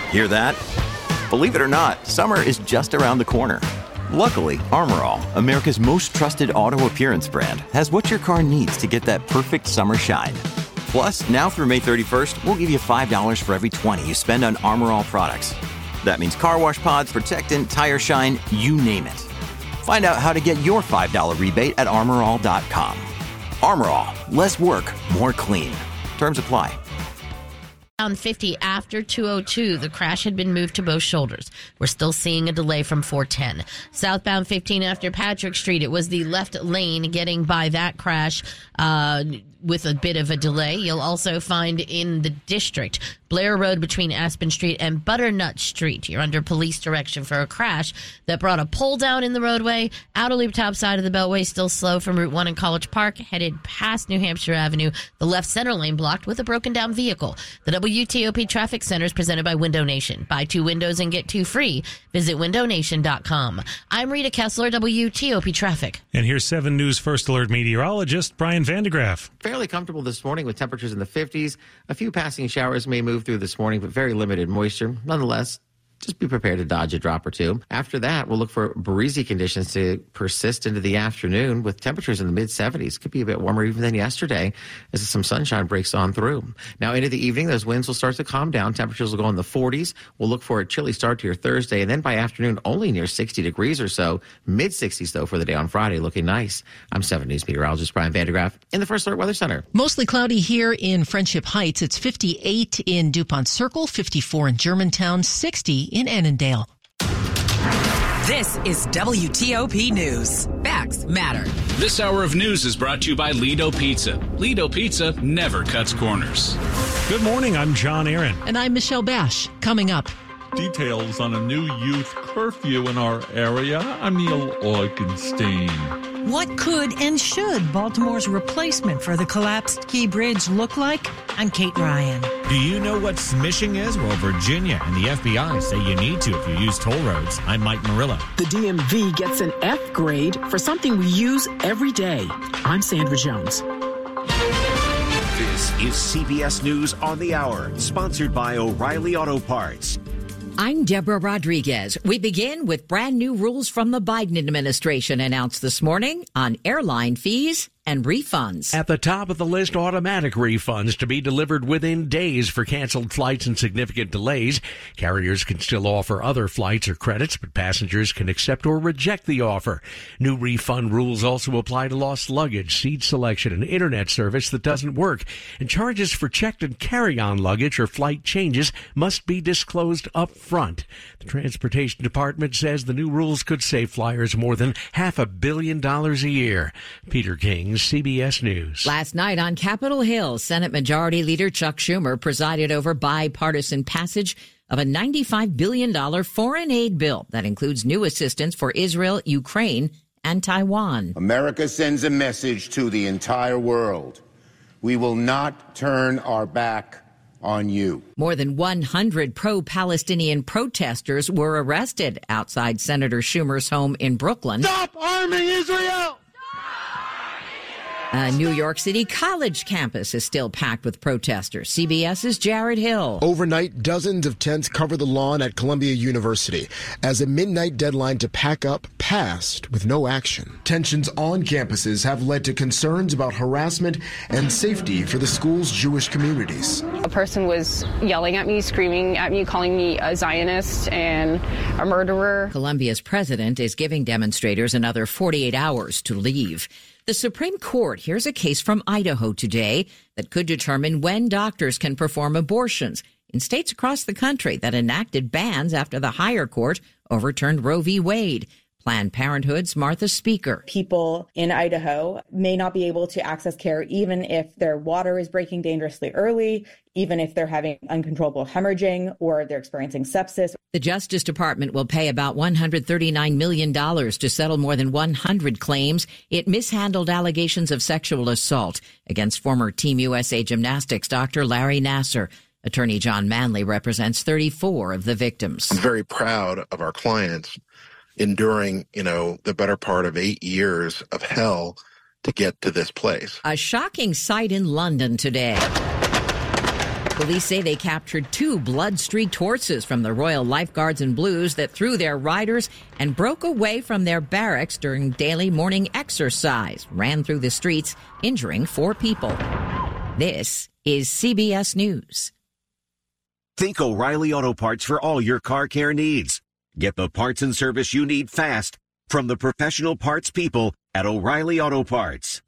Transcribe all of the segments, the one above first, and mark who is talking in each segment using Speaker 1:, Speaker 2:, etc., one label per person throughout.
Speaker 1: Hear that? Believe it or not, summer is just around the corner. Luckily, Armor All, America's most trusted auto appearance brand, has what your car needs to get that perfect summer shine. Plus, now through May 31st, we'll give you $5 for every $20 you spend on Armor All products. That means car wash pods, protectant, tire shine, you name it. Find out how to get your $5 rebate at armorall.com. Armor All, less work, more clean. Terms apply.
Speaker 2: Down 50 after 202, the crash had been moved to both shoulders. We're still seeing a delay from 410. Southbound 15 after Patrick Street, it was the left lane getting by that crash with a bit of a delay. You'll also find in the district, Blair Road between Aspen Street and Butternut Street. You're under police direction for a crash that brought a pole down in the roadway. Outer loop top side of the Beltway still slow from Route 1 in College Park, headed past New Hampshire Avenue. The left center lane blocked with a broken down vehicle. The WTOP Traffic Center is presented by Window Nation. Buy 2 windows and get 2 free. Visit windownation.com. I'm Rita Kessler, WTOP Traffic.
Speaker 3: And here's 7 News First Alert meteorologist Brian Vandegraff.
Speaker 4: Fairly comfortable this morning with temperatures in the 50s. A few passing showers may move through this morning, but very limited moisture. Nonetheless, just be prepared to dodge a drop or two. After that, we'll look for breezy conditions to persist into the afternoon with temperatures in the mid-70s. Could be a bit warmer even than yesterday as some sunshine breaks on through. Now into the evening, those winds will start to calm down. Temperatures will go in the 40s. We'll look for a chilly start to your Thursday, and then by afternoon, only near 60 degrees or so. Mid-60s, though, for the day on Friday, looking nice. I'm 7 News meteorologist Brian Vandegraff in the First Alert Weather Center.
Speaker 5: Mostly cloudy here in Friendship Heights. It's 58 in DuPont Circle, 54 in Germantown, 60 in Annandale.
Speaker 6: This is WTOP News. Facts matter.
Speaker 7: This hour of news is brought to you by Lido Pizza. Lido Pizza never cuts corners.
Speaker 3: Good morning, I'm John Aaron.
Speaker 5: And I'm Michelle Bash. Coming up.
Speaker 8: Details on a new youth curfew in our area. I'm Neil Augenstein.
Speaker 9: What could and should Baltimore's replacement for the collapsed Key Bridge look like? I'm Kate Ryan.
Speaker 10: Do you know what smishing is? Well, Virginia and the FBI say you need to if you use toll roads. I'm Mike Murillo.
Speaker 11: The DMV gets an F grade for something we use every day. I'm Sandra Jones.
Speaker 12: This is CBS News on the Hour, sponsored by O'Reilly Auto Parts.
Speaker 6: I'm Deborah Rodriguez. We begin with brand new rules from the Biden administration announced this morning on airline fees and refunds.
Speaker 13: At the top of the list, automatic refunds to be delivered within days for canceled flights and significant delays. Carriers can still offer other flights or credits, but passengers can accept or reject the offer. New refund rules also apply to lost luggage, seat selection, and internet service that doesn't work. And charges for checked and carry-on luggage or flight changes must be disclosed up front. The Transportation Department says the new rules could save flyers more than $500 million a year. Peter King, CBS News.
Speaker 6: Last night on Capitol Hill, Senate Majority Leader Chuck Schumer presided over bipartisan passage of a $95 billion foreign aid bill that includes new assistance for Israel, Ukraine, and Taiwan.
Speaker 14: America sends a message to the entire world. We will not turn our back on you.
Speaker 6: More than 100 pro-Palestinian protesters were arrested outside Senator Schumer's home in Brooklyn.
Speaker 14: Stop arming Israel!
Speaker 6: A New York City college campus is still packed with protesters. CBS's Jared Hill.
Speaker 15: Overnight, dozens of tents cover the lawn at Columbia University as a midnight deadline to pack up passed with no action. Tensions on campuses have led to concerns about harassment and safety for the school's Jewish communities.
Speaker 16: A person was yelling at me, screaming at me, calling me a Zionist and a murderer.
Speaker 6: Columbia's president is giving demonstrators another 48 hours to leave. The Supreme Court hears a case from Idaho today that could determine when doctors can perform abortions in states across the country that enacted bans after the higher court overturned Roe v. Wade. Planned Parenthood's Martha Speaker.
Speaker 17: People in Idaho may not be able to access care even if their water is breaking dangerously early, even if they're having uncontrollable hemorrhaging or they're experiencing sepsis.
Speaker 6: The Justice Department will pay about $139 million to settle more than 100 claims it mishandled allegations of sexual assault against former Team USA gymnastics Dr. Larry Nassar. Attorney John Manley represents 34 of the victims.
Speaker 18: I'm very proud of our clients enduring, the better part of 8 years of hell to get to this place.
Speaker 6: A shocking sight in London today. Police say they captured 2 blood-streaked horses from the Royal Lifeguards and Blues that threw their riders and broke away from their barracks during daily morning exercise, ran through the streets, injuring 4 people. This is CBS News.
Speaker 12: Think O'Reilly Auto Parts for all your car care needs. Get the parts and service you need fast from the professional parts people at O'Reilly Auto Parts.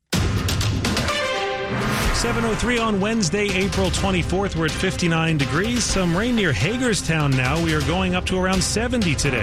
Speaker 3: 7:03 on Wednesday, April 24th. We're at 59 degrees. Some rain near Hagerstown now. We are going up to around 70 today.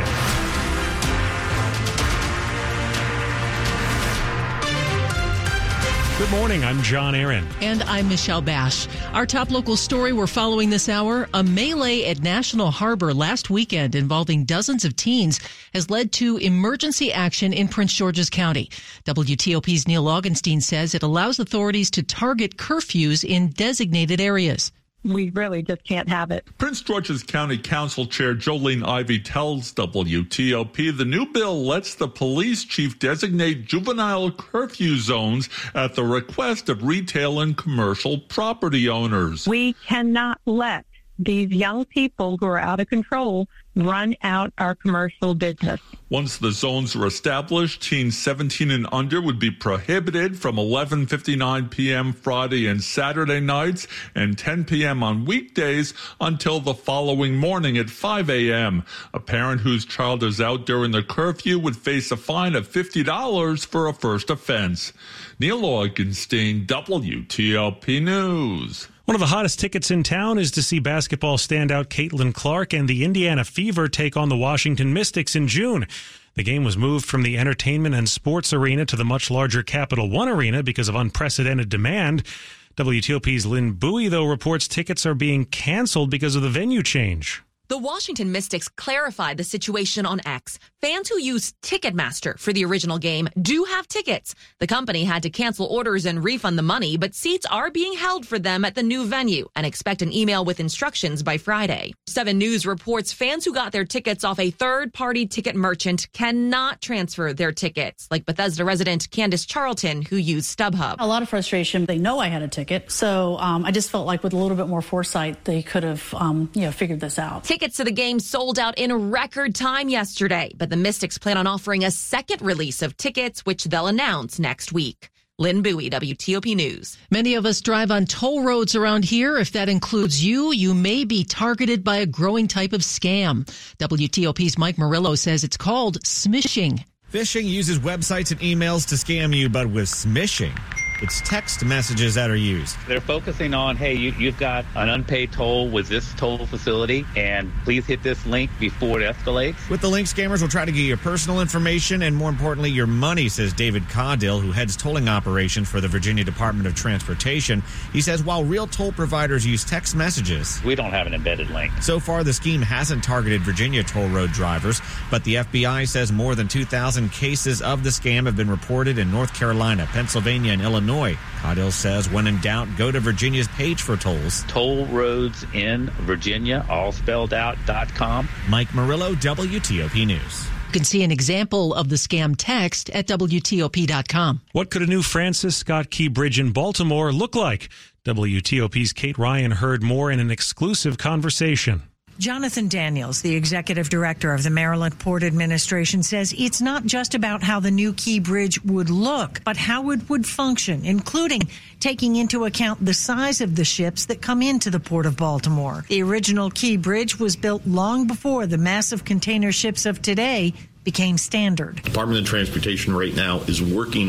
Speaker 3: Good morning. I'm John Aaron.
Speaker 5: And I'm Michelle Bash. Our top local story we're following this hour, a melee at National Harbor last weekend involving dozens of teens has led to emergency action in Prince George's County. WTOP's Neil Augenstein says it allows authorities to target curfews in designated areas.
Speaker 19: We really just can't have it.
Speaker 8: Prince George's County Council Chair Jolene Ivey tells WTOP the new bill lets the police chief designate juvenile curfew zones at the request of retail and commercial property owners.
Speaker 19: We cannot let these young people who are out of control run out our commercial business.
Speaker 8: Once the zones are established, teens 17 and under would be prohibited from 11:59 p.m. Friday and Saturday nights and 10 p.m. on weekdays until the following morning at 5 a.m. A parent whose child is out during the curfew would face a fine of $50 for a first offense. Neil Augenstein, WTOP News.
Speaker 3: One of the hottest tickets in town is to see basketball standout Caitlin Clark and the Indiana Fever take on the Washington Mystics in June. The game was moved from the Entertainment and Sports Arena to the much larger Capital One Arena because of unprecedented demand. WTOP's Lynn Bowie, though, reports tickets are being canceled because of the venue change.
Speaker 20: The Washington Mystics clarified the situation on X. Fans who used Ticketmaster for the original game do have tickets. The company had to cancel orders and refund the money, but seats are being held for them at the new venue and expect an email with instructions by Friday. 7 News reports fans who got their tickets off a third-party ticket merchant cannot transfer their tickets, like Bethesda resident Candace Charlton, who used StubHub.
Speaker 21: A lot of frustration. They know I had a ticket, so I just felt like with a little bit more foresight, they could have figured this out.
Speaker 20: Tickets to the game sold out in record time yesterday, but the Mystics plan on offering a second release of tickets, which they'll announce next week. Lynn Bowie, WTOP News.
Speaker 5: Many of us drive on toll roads around here. If that includes you, you may be targeted by a growing type of scam. WTOP's Mike Murillo says it's called smishing.
Speaker 10: Phishing uses websites and emails to scam you, but with smishing, it's text messages that are used.
Speaker 22: They're focusing on, hey, you've got an unpaid toll with this toll facility, and please hit this link before it escalates.
Speaker 10: With the link, scammers will try to get your personal information and, more importantly, your money, says David Caudill, who heads tolling operations for the Virginia Department of Transportation. He says while real toll providers use text messages,
Speaker 22: we don't have an embedded link.
Speaker 10: So far, the scheme hasn't targeted Virginia toll road drivers, but the FBI says more than 2,000 cases of the scam have been reported in North Carolina, Pennsylvania, and Illinois. Caudill says when in doubt, go to Virginia's page for tolls.
Speaker 22: Toll roads in Virginia, all spelled out.com.
Speaker 10: Mike Murillo, WTOP News.
Speaker 5: You can see an example of the scam text at WTOP.com.
Speaker 3: What could a new Francis Scott Key Bridge in Baltimore look like? WTOP's Kate Ryan heard more in an exclusive conversation.
Speaker 9: Jonathan Daniels, the executive director of the Maryland Port Administration, says it's not just about how the new Key Bridge would look, but how it would function, including taking into account the size of the ships that come into the Port of Baltimore. The original Key Bridge was built long before the massive container ships of today became standard.
Speaker 23: Department of Transportation right now is working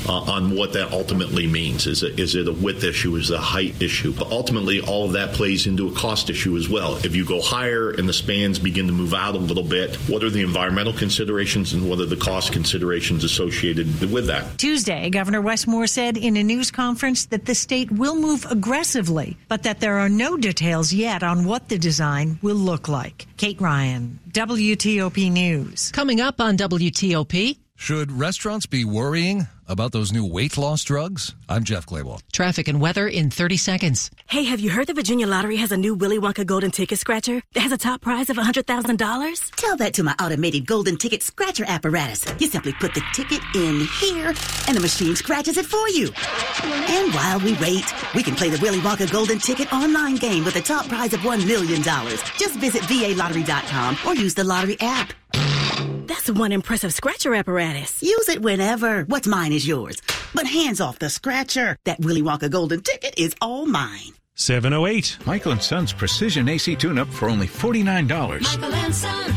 Speaker 23: on what that ultimately means. Is it a width issue? Is it a height issue? But ultimately, all of that plays into a cost issue as well. If you go higher and the spans begin to move out a little bit, what are the environmental considerations and what are the cost considerations associated with that?
Speaker 9: Tuesday, Governor Wes Moore said in a news conference that the state will move aggressively, but that there are no details yet on what the design will look like. Kate Ryan, WTOP News.
Speaker 5: Coming up on WTOP.
Speaker 1: Should restaurants be worrying about those new weight loss drugs? I'm Jeff Claywell.
Speaker 5: Traffic and weather in 30 seconds.
Speaker 2: Hey, have you heard the Virginia Lottery has a new Willy Wonka Golden Ticket Scratcher that has a top prize of $100,000?
Speaker 4: Tell that to my automated Golden Ticket Scratcher apparatus. You simply put the ticket in here, and the machine scratches it for you. And while we wait, we can play the Willy Wonka Golden Ticket online game with a top prize of $1 million. Just visit VALottery.com or use the lottery app.
Speaker 2: That's one impressive scratcher apparatus.
Speaker 4: Use it whenever. What's mine is yours. But hands off the scratcher. That Willy Wonka Golden Ticket is all mine.
Speaker 3: 708.
Speaker 24: Michael & Son's Precision AC Tune-Up for only $49.
Speaker 25: Michael & Son.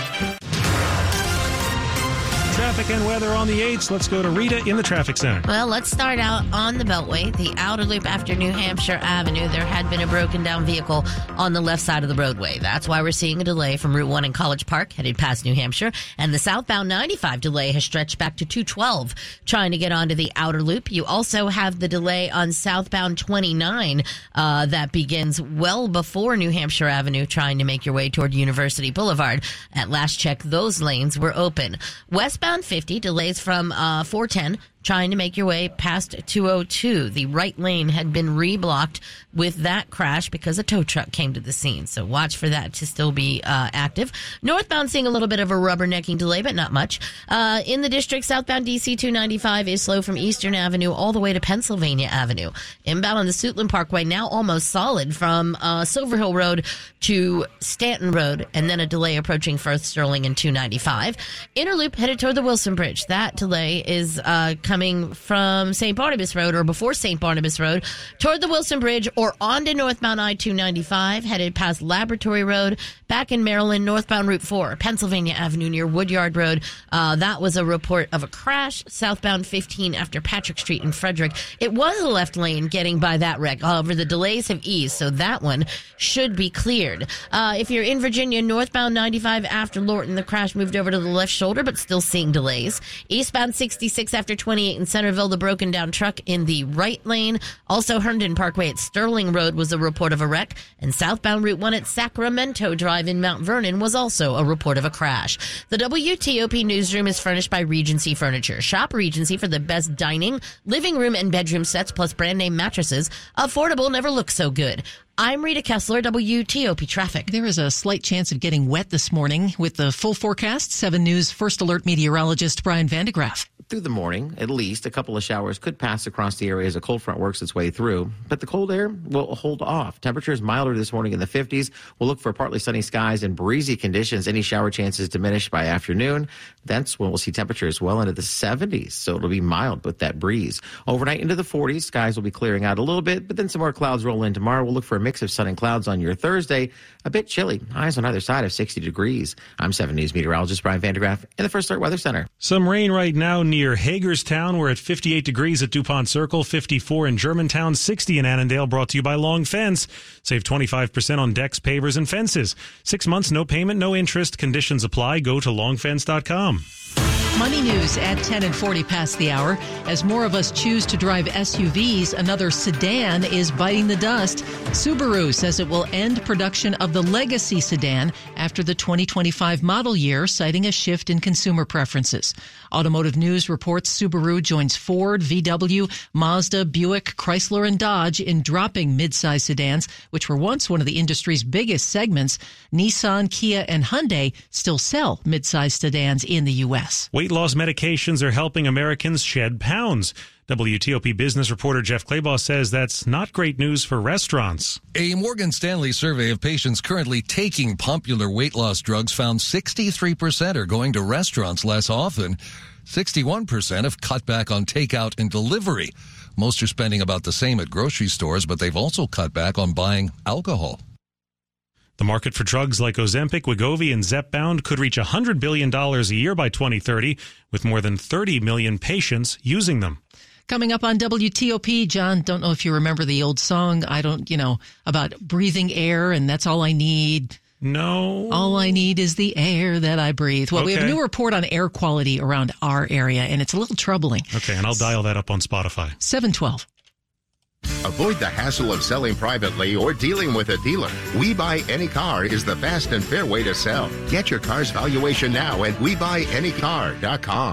Speaker 3: Traffic and weather on the 8s. Let's go to Rita in the traffic center.
Speaker 26: Well, let's start out on the Beltway, the outer loop after New Hampshire Avenue. There had been a broken down vehicle on the left side of the roadway. That's why we're seeing a delay from Route 1 in College Park headed past New Hampshire. And the southbound 95 delay has stretched back to 212 trying to get onto the outer loop. You also have the delay on southbound 29 that begins well before New Hampshire Avenue trying to make your way toward University Boulevard. At last check, those lanes were open. Westbound 50 delays from 410 trying to make your way past 202. The right lane had been reblocked with that crash because a tow truck came to the scene. So watch for that to still be active. Northbound seeing a little bit of a rubbernecking delay, but not much. In the district, southbound DC 295 is slow from Eastern Avenue all the way to Pennsylvania Avenue. Inbound on the Suitland Parkway now almost solid from Silver Hill Road to Stanton Road, and then a delay approaching Firth Sterling and 295. Inner loop headed toward the Wilson Bridge. That delay is coming from St. Barnabas Road or before St. Barnabas Road toward the Wilson Bridge or onto northbound I-295 headed past Laboratory Road back in Maryland, northbound Route 4, Pennsylvania Avenue near Woodyard Road. That was a report of a crash southbound 15 after Patrick Street in Frederick. It was a left lane getting by that wreck. However, the delays have eased, so that one should be cleared. If you're in Virginia, northbound 95 after Lorton, the crash moved over to the left shoulder, but still seeing delays. Eastbound 66 after 28 in Centerville, the broken down truck in the right lane. Also, Herndon Parkway at Sterling Road was a report of a wreck, and southbound Route 1 at Sacramento Drive in Mount Vernon was also a report of a crash. The WTOP newsroom is furnished by Regency Furniture. Shop Regency for the best dining, living room, and bedroom sets plus brand name mattresses. Affordable never looks so good. I'm Rita Kessler, WTOP Traffic.
Speaker 5: There is a slight chance of getting wet this morning with the full forecast. 7 News First Alert meteorologist Brian Vandegraff.
Speaker 27: Through the morning, at least, a couple of showers could pass across the area as a cold front works its way through. But the cold air will hold off. Temperatures milder this morning in the 50s. We'll look for partly sunny skies and breezy conditions. Any shower chances diminished by afternoon. That's when we'll see temperatures well into the 70s. So it'll be mild with that breeze. Overnight into the 40s. Skies will be clearing out a little bit, but then some more clouds roll in tomorrow. We'll look for a mix of sun and clouds on your Thursday. A bit chilly. Highs on either side of 60 degrees. I'm 7 News meteorologist Brian Vandegraff in the First Alert Weather Center.
Speaker 3: Some rain right now near Hagerstown. We're at 58 degrees at DuPont Circle, 54 in Germantown, 60 in Annandale, brought to you by Long Fence. Save 25% on decks, pavers, and fences. 6 months, no payment, no interest. Conditions apply. Go to longfence.com.
Speaker 5: Money news at 10 and 40 past the hour. As more of us choose to drive SUVs, another sedan is biting the dust. Subaru says it will end production of the Legacy sedan after the 2025 model year, citing a shift in consumer preferences. Automotive News reports Subaru joins Ford, VW, Mazda, Buick, Chrysler, and Dodge in dropping midsize sedans, which were once one of the industry's biggest segments. Nissan, Kia, and Hyundai still sell midsize sedans in the U.S.
Speaker 3: Weight loss medications are helping Americans shed pounds. WTOP business reporter Jeff Claybaugh says that's not great news for restaurants.
Speaker 1: A Morgan Stanley survey of patients currently taking popular weight loss drugs found 63% are going to restaurants less often. 61% have cut back on takeout and delivery. Most are spending about the same at grocery stores, but they've also cut back on buying alcohol.
Speaker 3: The market for drugs like Ozempic, Wegovy, and Zepbound could reach $100 billion a year by 2030, with more than 30 million patients using them.
Speaker 5: Coming up on WTOP, John, don't know if you remember the old song, about breathing air, and that's all I need.
Speaker 3: No.
Speaker 5: All I need is the air that I breathe. Well, We have a new report on air quality around our area, and it's a little troubling.
Speaker 3: Okay, and I'll dial that up on Spotify.
Speaker 5: 712.
Speaker 28: Avoid the hassle of selling privately or dealing with a dealer. We Buy Any Car is the fast and fair way to sell. Get your car's valuation now at WeBuyAnyCar.com.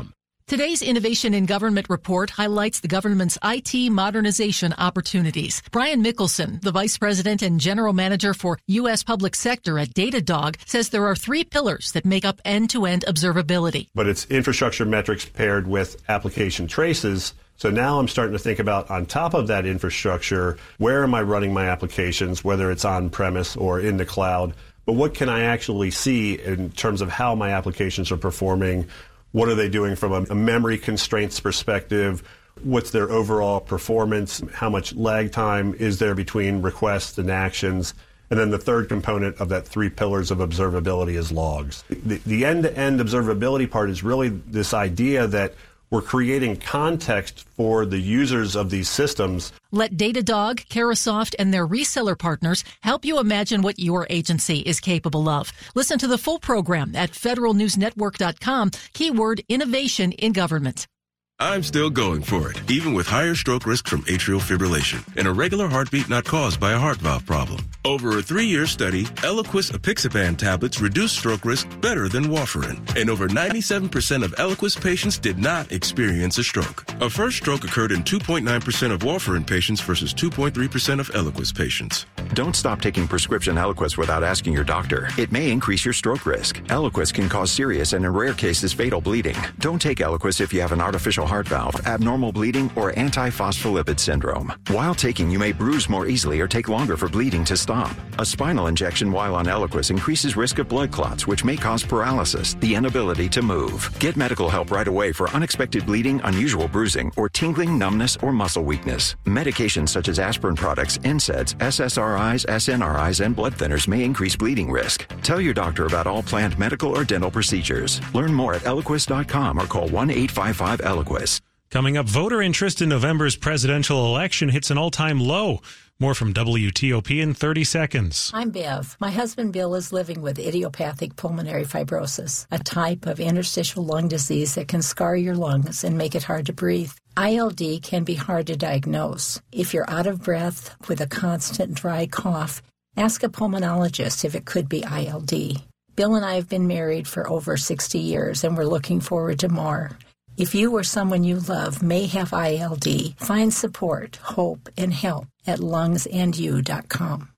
Speaker 5: Today's Innovation in Government report highlights the government's IT modernization opportunities. Brian Mickelson, the Vice President and General Manager for U.S. Public Sector at Datadog, says there are 3 pillars that make up end-to-end observability.
Speaker 7: But it's infrastructure metrics paired with application traces. So now I'm starting to think about, on top of that infrastructure, where am I running my applications, whether it's on-premise or in the cloud? But what can I actually see in terms of how my applications are performing? What are they doing from a memory constraints perspective? What's their overall performance? How much lag time is there between requests and actions? And then the third component of that 3 pillars of observability is logs. The end-to-end observability part is really this idea that we're creating context for the users of these systems.
Speaker 5: Let Datadog, Carahsoft, and their reseller partners help you imagine what your agency is capable of. Listen to the full program at federalnewsnetwork.com, keyword innovation in government.
Speaker 11: I'm still going for it, even with higher stroke risk from atrial fibrillation and a regular heartbeat not caused by a heart valve problem. Over a 3-year study, Eliquis apixaban tablets reduce stroke risk better than warfarin, and over 97% of Eliquis patients did not experience a stroke. A first stroke occurred in 2.9% of warfarin patients versus 2.3% of Eliquis patients.
Speaker 13: Don't stop taking prescription Eliquis without asking your doctor. It may increase your stroke risk. Eliquis can cause serious and, in rare cases, fatal bleeding. Don't take Eliquis if you have an artificial heart valve, abnormal bleeding, or antiphospholipid syndrome. While taking, you may bruise more easily or take longer for bleeding to stop. A spinal injection while on Eliquis increases risk of blood clots, which may cause paralysis, the inability to move. Get medical help right away for unexpected bleeding, unusual bruising, or tingling, numbness, or muscle weakness. Medications such as aspirin products, NSAIDs, SSRIs, SNRIs, and blood thinners may increase bleeding risk. Tell your doctor about all planned medical or dental procedures. Learn more at Eliquis.com or call 1-855-ELIQUIS.
Speaker 3: Coming up, voter interest in November's presidential election hits an all-time low. More from WTOP in 30 seconds.
Speaker 14: I'm Bev. My husband Bill is living with idiopathic pulmonary fibrosis, a type of interstitial lung disease that can scar your lungs and make it hard to breathe. ILD can be hard to diagnose. If you're out of breath with a constant dry cough, ask a pulmonologist if it could be ILD. Bill and I have been married for over 60 years, and we're looking forward to more. If you or someone you love may have ILD, find support, hope, and help at lungsandyou.com.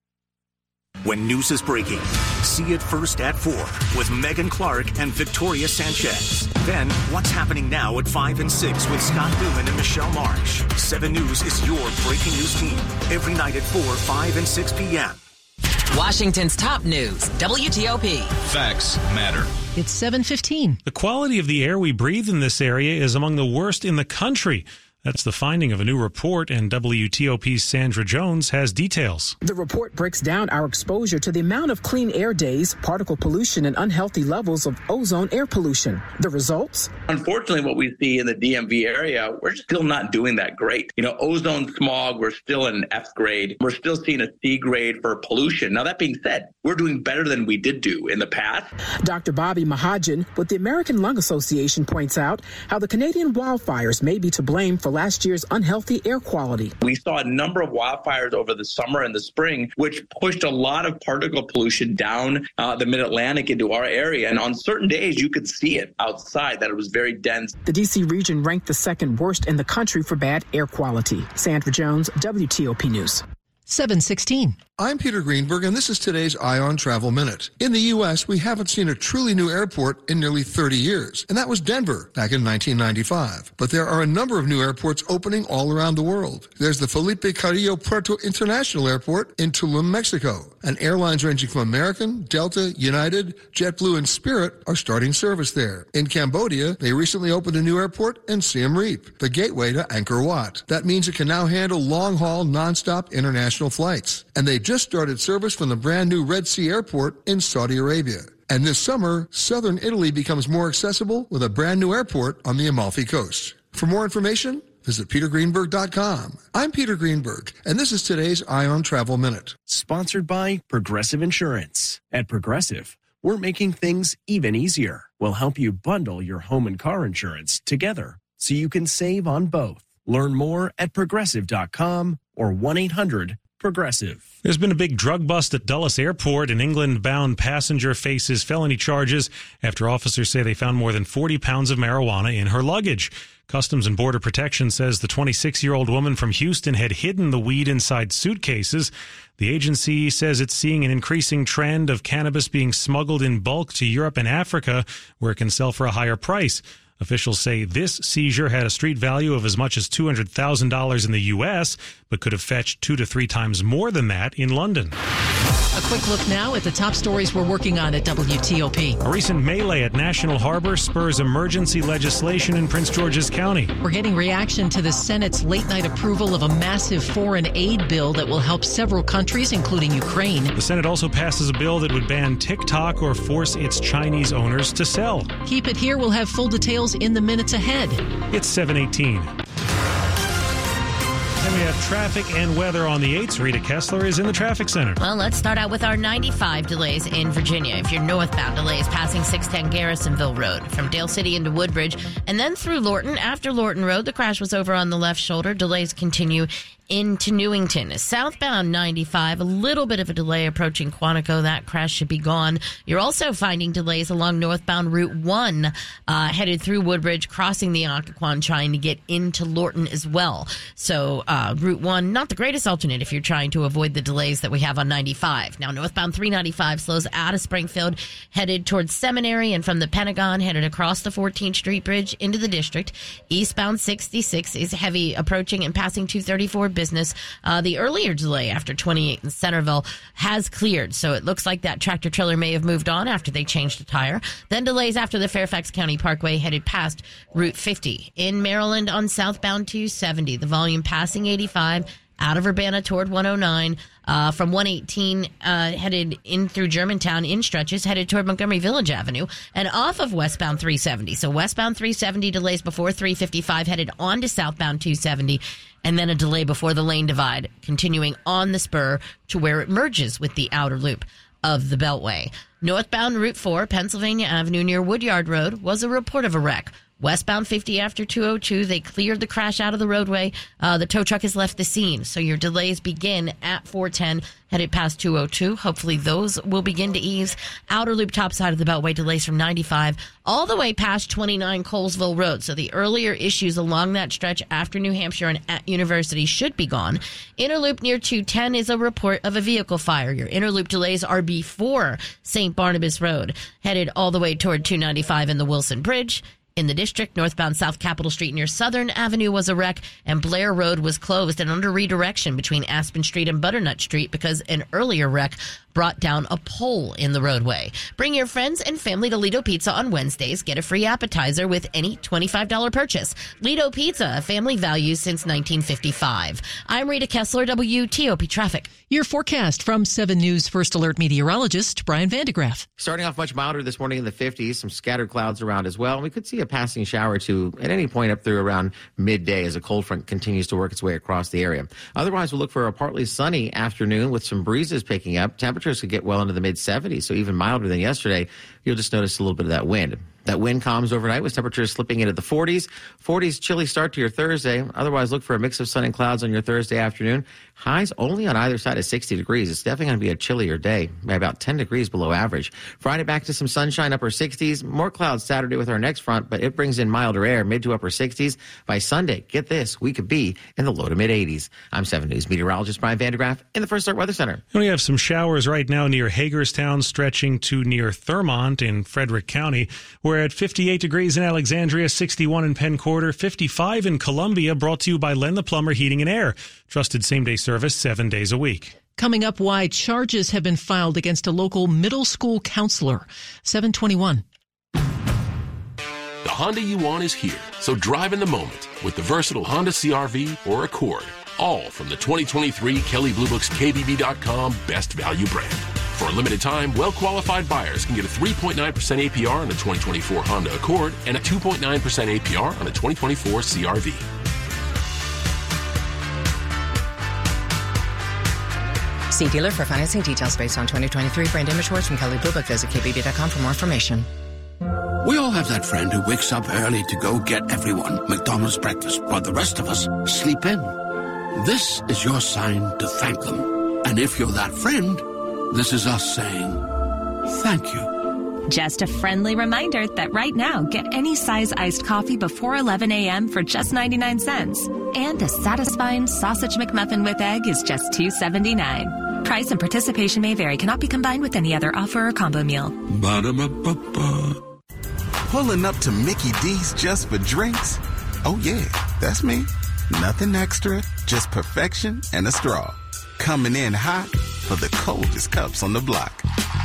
Speaker 15: When news is breaking, see it first at 4 with Megan Clark and Victoria Sanchez. Then, what's happening now at 5 and 6 with Scott Newman and Michelle Marsh. 7 News is your breaking news team every night at 4, 5, and 6 p.m.
Speaker 16: Washington's top news, WTOP.
Speaker 3: Facts matter.
Speaker 5: It's 7:15.
Speaker 3: The quality of the air we breathe in this area is among the worst in the country. That's the finding of a new report, and WTOP's Sandra Jones has details.
Speaker 17: The report breaks down our exposure to the amount of clean air days, particle pollution, and unhealthy levels of ozone air pollution. The results?
Speaker 25: Unfortunately, what we see in the DMV area, we're still not doing that great. Ozone smog, we're still in an F grade. We're still seeing a C grade for pollution. Now, that being said, we're doing better than we did do in the past.
Speaker 17: Dr. Bobby Mahajan with the American Lung Association points out how the Canadian wildfires may be to blame for last year's unhealthy air quality.
Speaker 25: We saw a number of wildfires over the summer and the spring, which pushed a lot of particle pollution down the mid-Atlantic into our area. And on certain days, you could see it outside, that it was very dense.
Speaker 17: The D.C. region ranked the second worst in the country for bad air quality. Sandra Jones, WTOP News.
Speaker 5: 7:16.
Speaker 29: I'm Peter Greenberg, and this is today's ION Travel Minute. In the U.S., we haven't seen a truly new airport in nearly 30 years, and that was Denver back in 1995. But there are a number of new airports opening all around the world. There's the Felipe Carrillo Puerto International Airport in Tulum, Mexico, and airlines ranging from American, Delta, United, JetBlue, and Spirit are starting service there. In Cambodia, they recently opened a new airport in Siem Reap, the gateway to Angkor Wat. That means it can now handle long-haul, non-stop international flights. And they just started service from the brand new Red Sea Airport in Saudi Arabia. And this summer, southern Italy becomes more accessible with a brand new airport on the Amalfi Coast. For more information, visit petergreenberg.com. I'm Peter Greenberg, and this is today's ION Travel Minute.
Speaker 30: Sponsored by Progressive Insurance. At Progressive, we're making things even easier. We'll help you bundle your home and car insurance together so you can save on both. Learn more at progressive.com or 1-800 Progressive.
Speaker 3: There's been a big drug bust at Dulles Airport. An England-bound passenger faces felony charges after officers say they found more than 40 pounds of marijuana in her luggage. Customs and Border Protection says the 26-year-old woman from Houston had hidden the weed inside suitcases. The agency says it's seeing an increasing trend of cannabis being smuggled in bulk to Europe and Africa, where it can sell for a higher price. Officials say this seizure had a street value of as much as $200,000 in the U.S., but could have fetched 2 to 3 times more than that in London.
Speaker 5: A quick look now at the top stories we're working on at WTOP.
Speaker 3: A recent melee at National Harbor spurs emergency legislation in Prince George's County.
Speaker 5: We're getting reaction to the Senate's late-night approval of a massive foreign aid bill that will help several countries, including Ukraine.
Speaker 3: The Senate also passes a bill that would ban TikTok or force its Chinese owners to sell.
Speaker 5: Keep it here. We'll have full details in the minutes ahead.
Speaker 3: It's 7:18. And we have traffic and weather on the 8s. Rita Kessler is in the traffic center.
Speaker 26: Well, let's start out with our 95 delays in Virginia. If you're northbound, delays passing 610 Garrisonville Road from Dale City into Woodbridge and then through Lorton. After Lorton Road, the crash was over on the left shoulder. Delays continue into Newington. Southbound 95, a little bit of a delay approaching Quantico. That crash should be gone. You're also finding delays along northbound Route 1, headed through Woodbridge, crossing the Occoquan, trying to get into Lorton as well. So Route 1, not the greatest alternate if you're trying to avoid the delays that we have on 95. Now, northbound 395 slows out of Springfield, headed towards Seminary, and from the Pentagon, headed across the 14th Street Bridge into the district. Eastbound 66 is heavy approaching and passing 234 Business. The earlier delay after 28 in Centerville has cleared, so it looks like that tractor trailer may have moved on after they changed the tire. Then delays after the Fairfax County Parkway headed past Route 50. In Maryland on southbound 270, the volume passing 85 out of Urbana toward 109. From 118 headed in through Germantown in stretches, headed toward Montgomery Village Avenue, and off of westbound 370. So westbound 370 delays before 355 headed on to southbound 270, and then a delay before the lane divide, continuing on the spur to where it merges with the outer loop of the Beltway. Northbound Route 4, Pennsylvania Avenue near Woodyard Road, was a report of a wreck. Westbound 50 after 202, they cleared the crash out of the roadway. The tow truck has left the scene, so your delays begin at 410, headed past 202. Hopefully those will begin to ease. Outer loop top side of the Beltway, delays from 95 all the way past 29 Colesville Road. So the earlier issues along that stretch after New Hampshire and at University should be gone. Inner loop near 210 is a report of a vehicle fire. Your inner loop delays are before St. Barnabas Road, headed all the way toward 295 in the Wilson Bridge. In the district, northbound South Capitol Street near Southern Avenue was a wreck, and Blair Road was closed and under redirection between Aspen Street and Butternut Street because an earlier wreck brought down a pole in the roadway. Bring your friends and family to Lido Pizza on Wednesdays. Get a free appetizer with any $25 purchase. Lido Pizza, a family value since 1955. I'm Rita Kessler, WTOP Traffic.
Speaker 5: Your forecast from 7 News First Alert meteorologist Brian Vandegraff.
Speaker 27: Starting off much milder this morning in the 50s, some scattered clouds around as well. We could see a passing shower or two at any point up through around midday as a cold front continues to work its way across the area. Otherwise, we'll look for a partly sunny afternoon with some breezes picking up. Temperatures could get well into the mid-70s, so even milder than yesterday. You'll just notice a little bit of that wind. That wind calms overnight with temperatures slipping into the 40s. 40s chilly start to your Thursday. Otherwise, look for a mix of sun and clouds on your Thursday afternoon. Highs only on either side of 60 degrees. It's definitely going to be a chillier day, by about 10 degrees below average. Friday back to some sunshine, upper 60s. More clouds Saturday with our next front, but it brings in milder air, mid to upper 60s. By Sunday, get this, we could be in the low to mid 80s. I'm 7 News meteorologist Brian Vandegraff in the First Alert Weather Center.
Speaker 3: We have some showers right now near Hagerstown, stretching to near Thurmont in Frederick County. We're at 58 degrees in Alexandria, 61 in Penn Quarter, 55 in Columbia, brought to you by Len the Plumber Heating and Air. Trusted same-day service 7 days a week.
Speaker 5: Coming up, why charges have been filed against a local middle school counselor. 721.
Speaker 6: The Honda you want is here, so drive in the moment with the versatile Honda CR-V or Accord, all from the 2023 Kelley Blue Book's KBB.com Best Value brand. For a limited time, well-qualified buyers can get a 3.9% APR on the 2024 Honda Accord and a 2.9% APR on the 2024 CR-V.
Speaker 8: See dealer for financing details based on 2023 brand image words from Kelley Blue Book. Visit KBB.com for more information.
Speaker 10: We all have that friend who wakes up early to go get everyone McDonald's breakfast while the rest of us sleep in. This is your sign to thank them. And if you're that friend, this is us saying thank you.
Speaker 2: Just a friendly reminder that right now, get any size iced coffee before 11 a.m. for just 99 cents. And a satisfying sausage McMuffin with egg is just $2.79. Price and participation may vary. Cannot be combined with any other offer or combo meal.
Speaker 4: Ba-da-ba-ba-ba. Pulling up to Mickey D's just for drinks? Oh yeah, that's me. Nothing extra, just perfection and a straw. Coming in hot for the coldest cups on the block.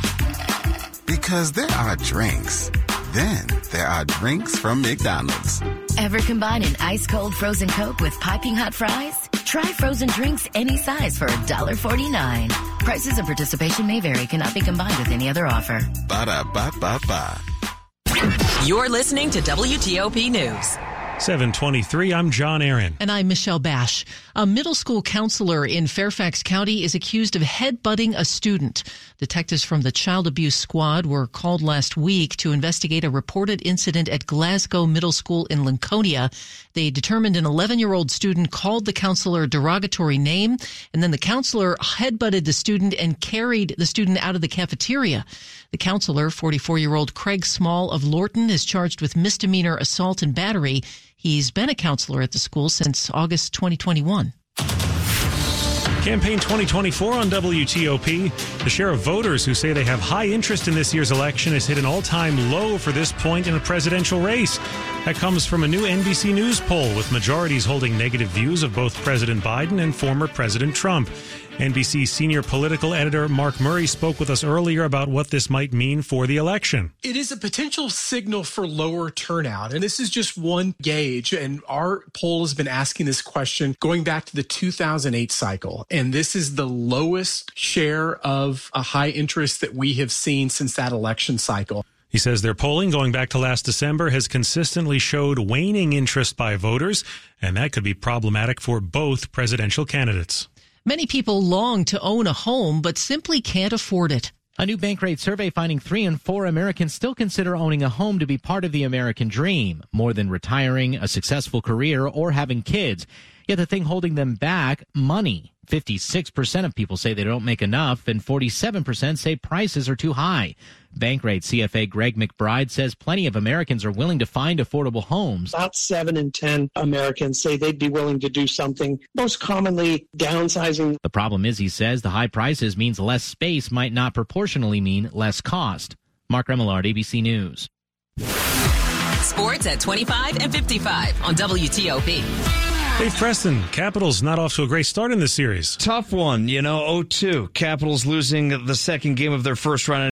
Speaker 4: Because there are drinks. Then there are drinks from McDonald's.
Speaker 9: Ever combine an ice-cold frozen Coke with piping hot fries? Try frozen drinks any size for $1.49. Prices and participation may vary. Cannot be combined with any other offer.
Speaker 4: Ba-da-ba-ba-ba.
Speaker 16: You're listening to WTOP News.
Speaker 3: 7:23, I'm John Aaron.
Speaker 5: And I'm Michelle Bash. A middle school counselor in Fairfax County is accused of headbutting a student. Detectives from the Child Abuse Squad were called last week to investigate a reported incident at Glasgow Middle School in Lincolnia. They determined an 11-year-old student called the counselor a derogatory name, and then the counselor headbutted the student and carried the student out of the cafeteria. The counselor, 44-year-old Craig Small of Lorton, is charged with misdemeanor assault and battery. He's been a counselor at the school since August 2021.
Speaker 3: Campaign 2024 on WTOP. The share of voters who say they have high interest in this year's election has hit an all-time low for this point in a presidential race. That comes from a new NBC News poll with majorities holding negative views of both President Biden and former President Trump. NBC senior political editor Mark Murray spoke with us earlier about what this might mean for the election.
Speaker 12: It is a potential signal for lower turnout, and this is just one gauge. And our poll has been asking this question going back to the 2008 cycle. And this is the lowest share of a high interest that we have seen since that election cycle.
Speaker 3: He says their polling going back to last December has consistently showed waning interest by voters, and that could be problematic for both presidential candidates.
Speaker 5: Many people long to own a home, but simply can't afford it.
Speaker 18: A new Bankrate survey finding 3 in 4 Americans still consider owning a home to be part of the American dream, more than retiring, a successful career, or having kids. Yet the thing holding them back, money. 56% of people say they don't make enough, and 47% say prices are too high. Bankrate CFA Greg McBride says plenty of Americans are willing to find affordable homes.
Speaker 19: About 7 in 10 Americans say they'd be willing to do something, most commonly downsizing.
Speaker 18: The problem is, he says, the high prices means less space might not proportionally mean less cost. Mark Remillard, ABC News.
Speaker 16: Sports at 25 and 55 on WTOP.
Speaker 3: Dave Preston, Capitals not off to a great start in this series.
Speaker 20: Tough one, 0-2. Capitals losing the second game of their first round